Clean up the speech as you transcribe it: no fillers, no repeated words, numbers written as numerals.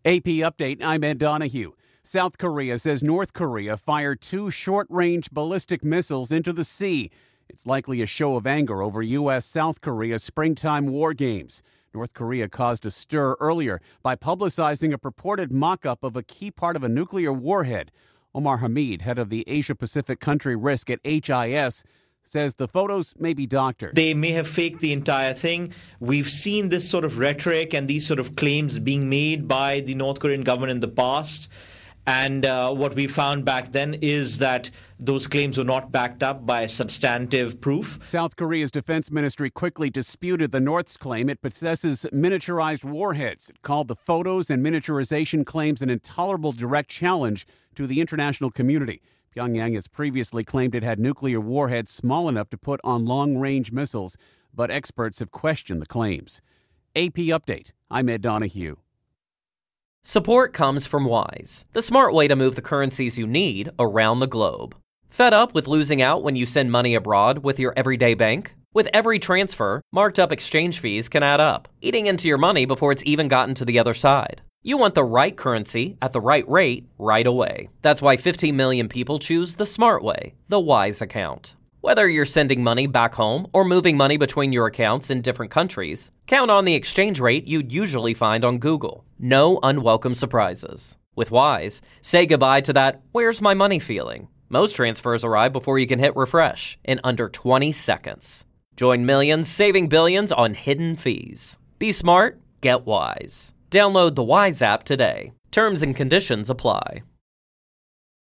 AP Update, I'm Ed Donahue. South Korea says North Korea fired 2 short-range ballistic missiles into the sea. It's likely a show of anger over U.S.-South Korea springtime war games. North Korea caused a stir earlier by publicizing a purported mock-up of a key part of a nuclear warhead. Omar Hamid, head of the Asia-Pacific Country Risk at HIS, says the photos may be doctored. They may have faked the entire thing. We've seen this sort of rhetoric and these sort of claims being made by the North Korean government in the past. And what we found back then is that those claims were not backed up by substantive proof. South Korea's defense ministry quickly disputed the North's claim it possesses miniaturized warheads. It called the photos and miniaturization claims an intolerable direct challenge to the international community. Pyongyang has previously claimed it had nuclear warheads small enough to put on long-range missiles, but experts have questioned the claims. AP Update, I'm Ed Donahue. Support comes from Wise, the smart way to move the currencies you need around the globe. Fed up with losing out when you send money abroad with your everyday bank? With every transfer, marked up exchange fees can add up, eating into your money before it's even gotten to the other side. You want the right currency at the right rate right away. That's why 15 million people choose the smart way, the Wise account. Whether you're sending money back home or moving money between your accounts in different countries, count on the exchange rate you'd usually find on Google. No unwelcome surprises. With Wise, say goodbye to that "where's my money" feeling. Most transfers arrive before you can hit refresh in under 20 seconds. Join millions saving billions on hidden fees. Be smart, get Wise. Download the Wise app today. Terms and conditions apply.